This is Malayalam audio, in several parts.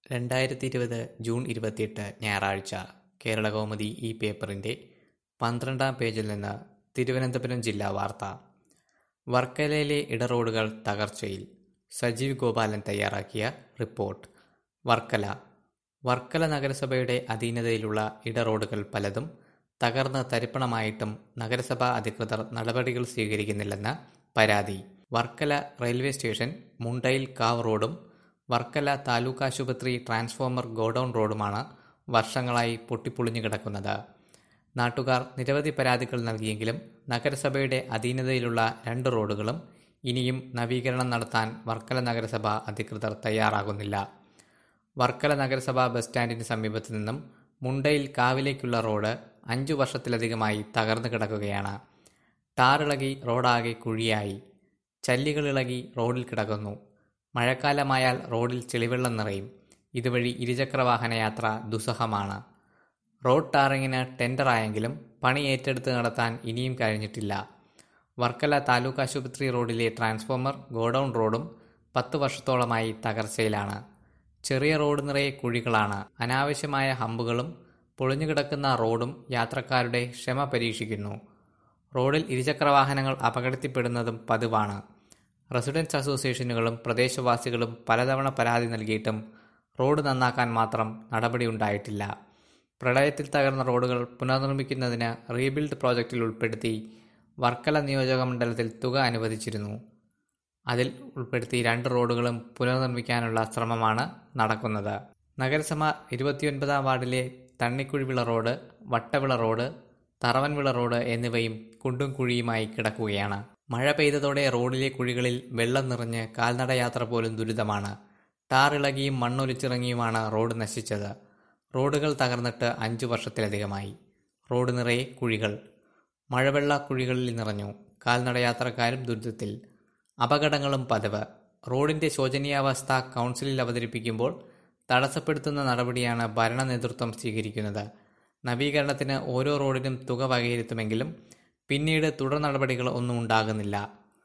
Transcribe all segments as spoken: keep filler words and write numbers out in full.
രണ്ടായിരത്തി ഇരുപത് ജൂൺ ഇരുപത്തിയെട്ട് ഞായറാഴ്ച കേരളകൗമുദി ഈ പേപ്പറിന്റെ പന്ത്രണ്ടാം പേജിൽ നിന്ന് തിരുവനന്തപുരം ജില്ലാ വാർത്ത. വർക്കലയിലെ ഇടറോഡുകൾ തകർച്ചയിൽ. സജീവ് ഗോപാലൻ തയ്യാറാക്കിയ റിപ്പോർട്ട്. വർക്കല വർക്കല നഗരസഭയുടെ അധീനതയിലുള്ള ഇടറോഡുകൾ പലതും തകർന്ന് തരിപ്പണമായിട്ടും നഗരസഭാ അധികൃതർ നടപടികൾ സ്വീകരിക്കുന്നില്ലെന്ന് പരാതി. വർക്കല റെയിൽവേ സ്റ്റേഷൻ മുണ്ടയിൽ കാവ് റോഡും വർക്കല താലൂക്ക് ആശുപത്രി ട്രാൻസ്ഫോമർ ഗോഡൌൺ റോഡുമാണ് വർഷങ്ങളായി പൊട്ടിപ്പൊളിഞ്ഞു കിടക്കുന്നത്. നാട്ടുകാർ നിരവധി പരാതികൾ നൽകിയെങ്കിലും നഗരസഭയുടെ അധീനതയിലുള്ള രണ്ട് റോഡുകളും ഇനിയും നവീകരണം നടത്താൻ വർക്കല നഗരസഭ അധികൃതർ തയ്യാറാകുന്നില്ല. വർക്കല നഗരസഭാ ബസ് സ്റ്റാൻഡിന് സമീപത്തു നിന്നും മുണ്ടയിൽ കാവിലേക്കുള്ള റോഡ് അഞ്ചു വർഷത്തിലധികമായി തകർന്നു കിടക്കുകയാണ്. ടാറിളകി റോഡാകെ കുഴിയായി. ചല്ലികളിളകി റോഡിൽ കിടക്കുന്നു. മഴക്കാലമായാൽ റോഡിൽ ചെളിവെള്ളം നിറയും. ഇതുവഴി ഇരുചക്രവാഹന യാത്ര ദുസ്സഹമാണ്. റോഡ് ടാറിങ്ങിന് ടെൻഡറായെങ്കിലും പണി ഏറ്റെടുത്ത് നടത്താൻ ഇനിയും കഴിഞ്ഞിട്ടില്ല. വർക്കല താലൂക്ക് ആശുപത്രി റോഡിലെ ട്രാൻസ്ഫോമർ ഗോഡൌൺ റോഡും പത്ത് വർഷത്തോളമായി തകർച്ചയിലാണ്. ചെറിയ റോഡ് നിറയെ കുഴികളാണ്. അനാവശ്യമായ ഹമ്പുകളും പൊളിഞ്ഞുകിടക്കുന്ന റോഡും യാത്രക്കാരുടെ ക്ഷമ പരീക്ഷിക്കുന്നു. റോഡിൽ ഇരുചക്രവാഹനങ്ങൾ അപകടത്തിൽപ്പെടുന്നതും പതിവാണ്. റെസിഡൻസ് അസോസിയേഷനുകളും പ്രദേശവാസികളും പലതവണ പരാതി നൽകിയിട്ടും റോഡ് നന്നാക്കാൻ മാത്രം നടപടിയുണ്ടായിട്ടില്ല. പ്രളയത്തിൽ തകർന്ന റോഡുകൾ പുനർനിർമ്മിക്കുന്നതിന് റീബിൽഡ് പ്രോജക്റ്റിൽ ഉൾപ്പെടുത്തി വർക്കല നിയോജക മണ്ഡലത്തിൽ തുക അനുവദിച്ചിരുന്നു. അതിൽ ഉൾപ്പെടുത്തി രണ്ട് റോഡുകളും പുനർനിർമ്മിക്കാനുള്ള ശ്രമമാണ് നടക്കുന്നത്. നഗരസഭ ഇരുപത്തിയൊൻപതാം വാർഡിലെ Thannikkuzhivila road, Vattavila road, Tharavanvila road എന്നിവയും കുണ്ടും കുഴിയുമായി കിടക്കുകയാണ്. മഴ പെയ്തതോടെ റോഡിലെ കുഴികളിൽ വെള്ളം നിറഞ്ഞ് കാൽനടയാത്ര പോലും ദുരിതമാണ്. ടാറിളകിയും മണ്ണൊലിച്ചിറങ്ങിയുമാണ് റോഡ് നശിച്ചത്. റോഡുകൾ തകർന്നിട്ട് അഞ്ചു വർഷത്തിലധികമായി. റോഡ് നിറയെ കുഴികൾ. മഴവെള്ള കുഴികളിൽ നിറഞ്ഞു. കാൽനടയാത്രക്കാരും ദുരിതത്തിൽ. അപകടങ്ങളും പതിവ്. റോഡിന്റെ ശോചനീയാവസ്ഥ കൗൺസിലിൽ അവതരിപ്പിക്കുമ്പോൾ തടസ്സപ്പെടുത്തുന്ന നടപടിയാണ് ഭരണ നേതൃത്വം സ്വീകരിക്കുന്നത്. നവീകരണത്തിന് ഓരോ റോഡിനും തുക വകയിരുത്തുമെങ്കിലും പിന്നീട് തുടർ നടപടികൾ ഒന്നും ഉണ്ടാകുന്നില്ല.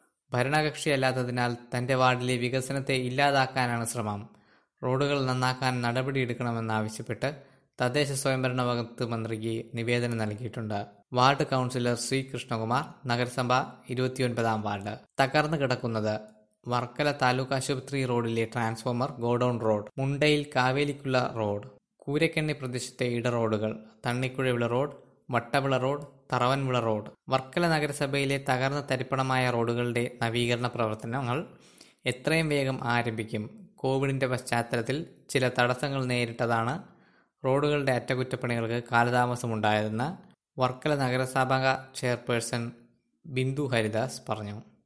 ഭരണകക്ഷിയല്ലാത്തതിനാൽ തന്റെ വാർഡിലെ വികസനത്തെ ഇല്ലാതാക്കാനാണ് ശ്രമം. റോഡുകൾ നന്നാക്കാൻ നടപടിയെടുക്കണമെന്നാവശ്യപ്പെട്ട് തദ്ദേശ സ്വയംഭരണ വകുപ്പ് മന്ത്രിക്ക് നിവേദനം നൽകിയിട്ടുണ്ട്. വാർഡ് കൗൺസിലർ ശ്രീ കൃഷ്ണകുമാർ, നഗരസഭ ഇരുപത്തിയൊൻപതാം വാർഡ്. തകർന്നു കിടക്കുന്നത് വർക്കല താലൂക്ക് ആശുപത്രി റോഡിലെ ട്രാൻസ്ഫോമർ ഗോഡൌൺ റോഡ്, മുണ്ടയിൽ കാവേലിക്കുള്ള റോഡ്, കൂരക്കണ്ണി പ്രദേശത്തെ ഇടറോഡുകൾ, Thannikkuzhivila road, Vattavila road, Tharavanvila road. Varkala നഗരസഭയിലെ തകർന്ന തരിപ്പണമായ റോഡുകളുടെ നവീകരണ പ്രവർത്തനങ്ങൾ എത്രയും വേഗം ആരംഭിക്കും. കോവിഡിന്റെ പശ്ചാത്തലത്തിൽ ചില തടസ്സങ്ങൾ നേരിട്ടതാണ് റോഡുകളുടെ അറ്റകുറ്റപ്പണികൾക്ക് കാലതാമസമുണ്ടായതെന്ന് വർക്കല നഗരസഭാ ചെയർപേഴ്സൺ ബിന്ദു ഹരിദാസ് പറഞ്ഞു.